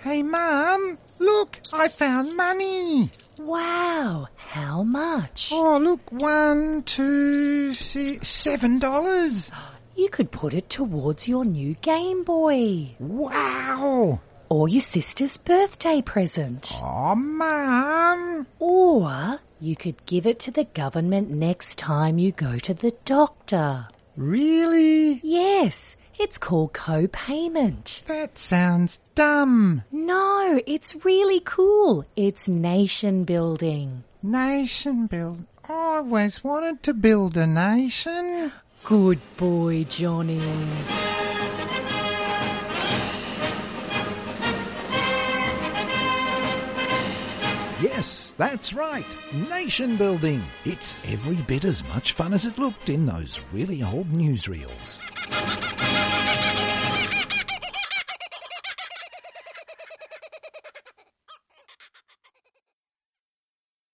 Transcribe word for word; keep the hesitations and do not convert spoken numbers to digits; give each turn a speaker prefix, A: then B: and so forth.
A: Hey, Mum, look, I found money.
B: Wow, how much?
A: Oh, look, one, two, six, seven dollars.
B: You could put it towards your new Game Boy.
A: Wow.
B: Or your sister's birthday present.
A: Oh, Mum.
B: Or you could give it to the government next time you go to the doctor.
A: Really?
B: Yes, it's called co-payment.
A: That sounds dumb.
B: No, it's really cool. It's nation building.
A: Nation build. I always wanted to build a nation.
B: Good boy, Johnny.
C: Yes, that's right. Nation building. It's every bit as much fun as it looked in those really old newsreels.